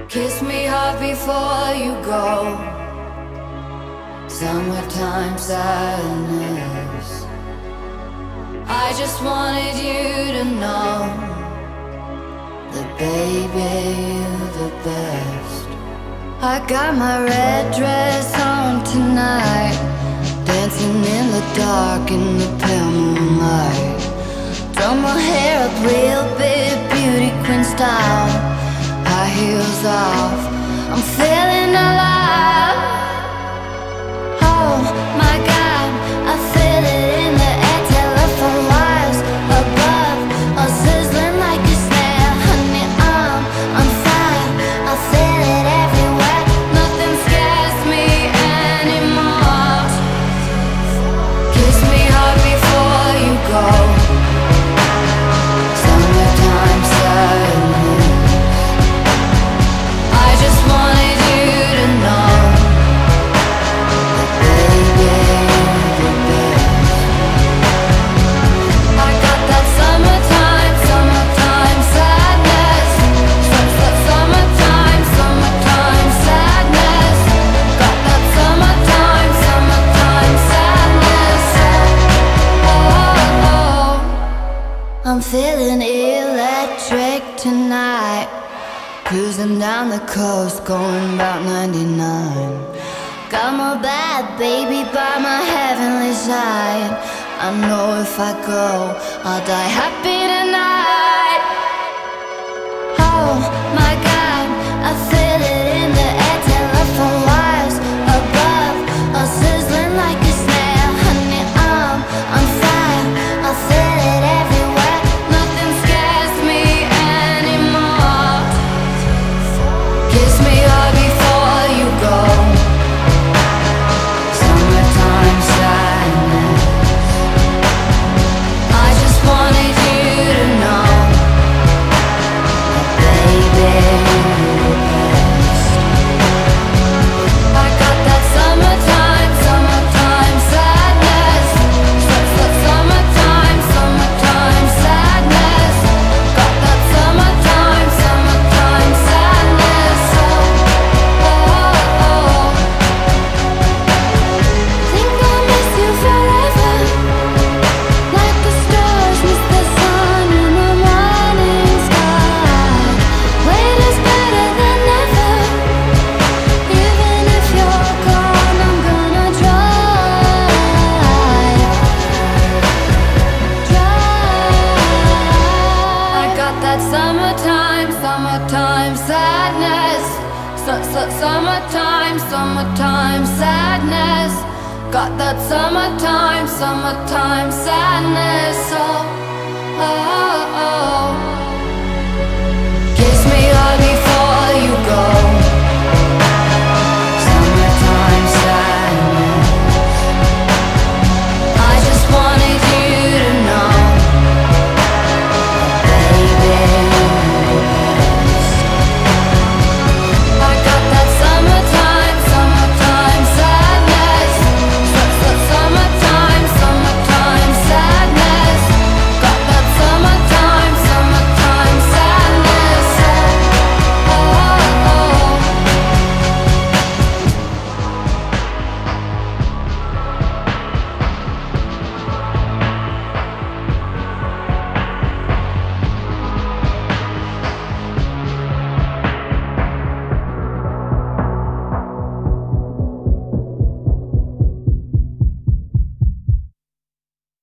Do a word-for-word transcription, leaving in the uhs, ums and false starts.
Kiss me hard before you go. Summertime sadness. I just wanted you to know that baby, you're the best. I got my red dress on tonight, dancing in the dark in the pale moonlight. Done my hair up real big, beauty queen style. High heels off, I'm feeling alive. Oh my God, I feel it in the air. Telephone wires above, all sizzling like a snare. Honey, I'm on fire, I feel it everywhere. Nothing scares me anymore. Kiss me hard before you go. Summertime sadness. I just wanted you to know that baby, you're the best. I got that summertime, summertime sadness. Such that summertime, summertime sadness. Got that summertime, summertime sadness. Oh, oh. I'm feeling electric tonight. Cruising down the coast, going about ninety-nine. Got my bad baby by my heavenly side. I know if I go, I'll die happy tonight. Oh my God, I feel it in the air. Telephone wires above, all sizzling like a snare. Honey, I'm on fire, I feel it everywhere. Nothing scares me anymore. Kiss me hard before you go. Summertime sadness. I just wanted you to know that baby, you're the best. I got that summertime, summertime sadness. Such that summertime, summertime sadness. Got that summertime, summertime sadness. Oh, oh, oh. Think I'll miss you forever, like the stars miss the sun in the morning sky. Wait is better than never. Even if you're gone, I'm gonna try, try. I got that summertime, summertime sadness. Su- su- Summertime, summertime sadness. Got that summertime, summertime sadness. Oh, oh, oh.